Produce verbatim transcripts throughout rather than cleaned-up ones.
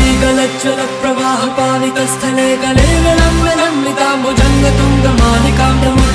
गलज्जलप्रवाह पावितस्थले गले विलम्बिताम्बुजङ्गतुङ्गमालिकां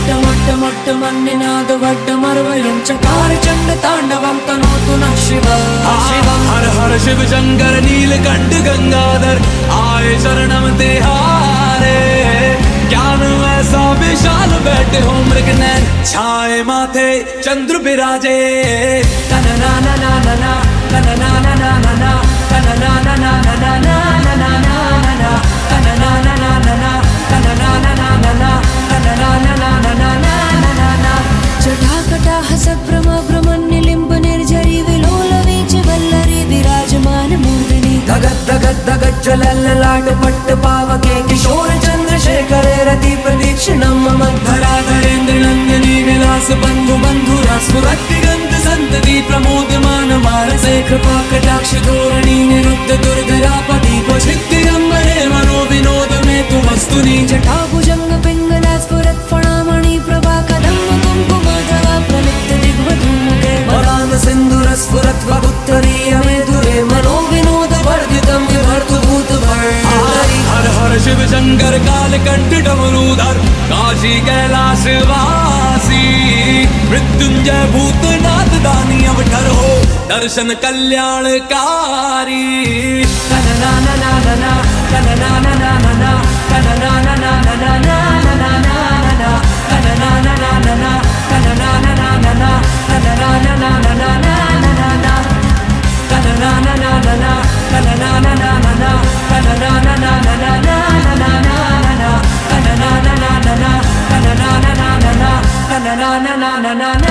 डमट्टमट्टमट्टमन्निनादवड्डमर्वयं चकार चण्डताण्डवं तनोतु नः शिवः। हर हर शिव शंकर नीलकंठ गंगाधर आए शरणम तिहारे। ज्ञान ऐसा विशाल बैठे हो मृग नैन छाए माथे चंद्र बिराजे। तना ना ना ना ना ना तना ना ना ना ना ना तना ना ना ना ना ना ना ना ना ना तना ना ना ना ना ना तना ना ना ना ना ना तना ना ना ना ना ना ना ना। जटाकटाह सभ्रम भ्रमन्निलिम्ब निर्झरी विलोल वीच वल्लरी विराजमान मूर्धनि। धगत धगत धगत ज्वलल्ललाट पट्ट पावके किशोर चंद्रशेखरे रति प्रदीक्षिणं मम। धराधरेन्द्र नंदिनी विलास बंधु बंधुरा स्फुरद्दिगंत संतति प्रमोदमान मानसे। कृपा कटाक्ष धोरणी निरुद्ध दुर्धरापति क्वचित् दिगंबरे मनो विनोद में तु वस्तुनि। जटाभुजंग पिंगला स्फुरत् फणामणि प्रभा कदम्ब कुंकुमाधवा प्रलिप्त दिग्वधूमुखे। मदान सिंधुर स्फुरत् वपुत्तरीय मेधुरे मनो विनोद वर्धितं विभर्तु भूत भर्तरि। हर हर शिव शंकर कालकंठ डमरूधर काशी कैलाश वासी। मृत्युंजय भूतनाथ दानी अवठर हो दर्शन कल्याणकारी। तना ना ना ना ना ना तना ना ना ना ना ना तना ना ना ना ना ना ना ना ना ना तना ना ना ना ना ना तना ना ना ना ना ना तना ना ना ना ना ना ना ना तना ना ना ना ना ना तना ना ना ना ना ना तना ना ना ना ना ना ना ना तना ना ना ना ना तना ना ना ना ना तना ना ना ना ना ना ना।